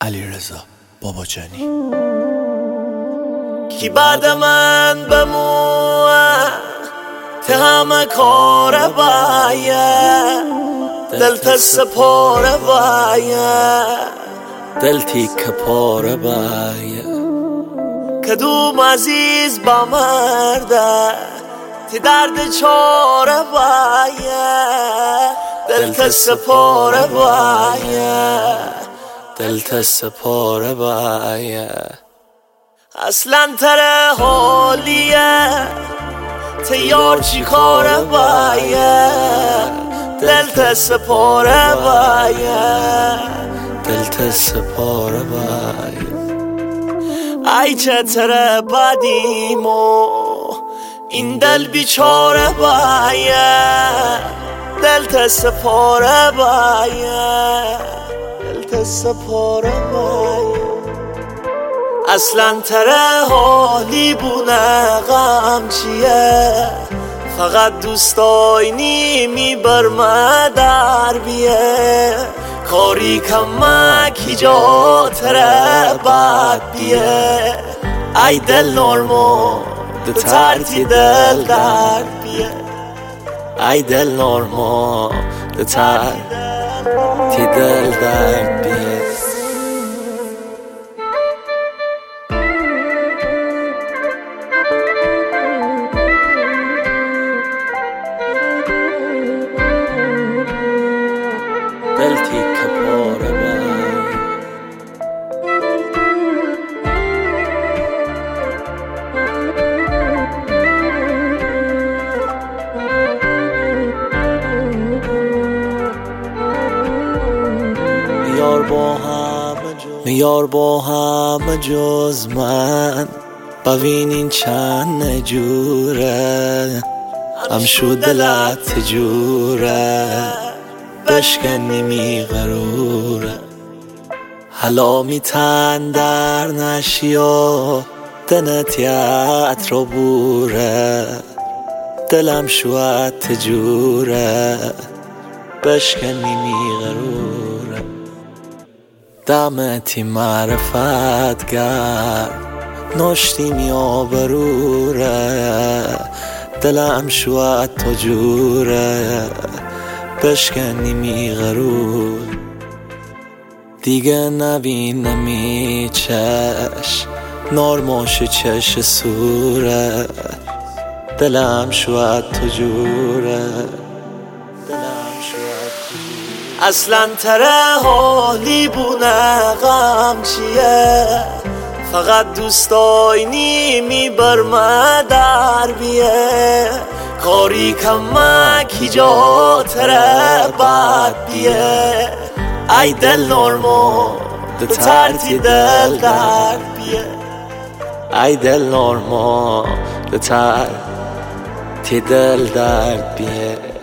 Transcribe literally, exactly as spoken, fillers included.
علیرضا باباجانی. کی بعد من بمونه ته همه کار باید دل تا سپاره باید دل تیک پاره باید کدوم عزیز با مرده تی درد چاره باید دل تا سپاره باید دل تا سپاره باید اصلا تره حالیه تی یار چی کاره باید دل تا سپاره باید دل تا سپاره باید ای چطره بدیمو این دل بیچاره باید دل تا سپاره باید دل تا سپاره باید اصلا تره حالی بونه غم چیه فقط دوستاینی میبرمه در بیه کاری کمکی جا تره بد بیه ای دل نرمو دو ترتی دل درد بیه ای دل نرمو دو ترتی دل درد بیه دل تیک پاره باید میار با همه جز میار با همه جز من ببین این چند نجوره هم شد دلت جوره بشکنی می غروره حالا می تن در نشی و دنتیت رو بوره دلم شوید تجوره بشکنی می غروره دمتی معرفت گر نشتی می آبروره دلم شوید تجوره بشکنی می غرور دیگه نبینمی چش نارماش چش سوره دلم شوید تجوره دلم شوید تجوره اصلا تره حالی بونه غم چیه فقط دوستاینی میبرمه در بیه کاری کمکی جا تره بد بیه ای دل نرمو دو ترتی دل درد بیه ای دل نرمو دو ترتی دل درد بیه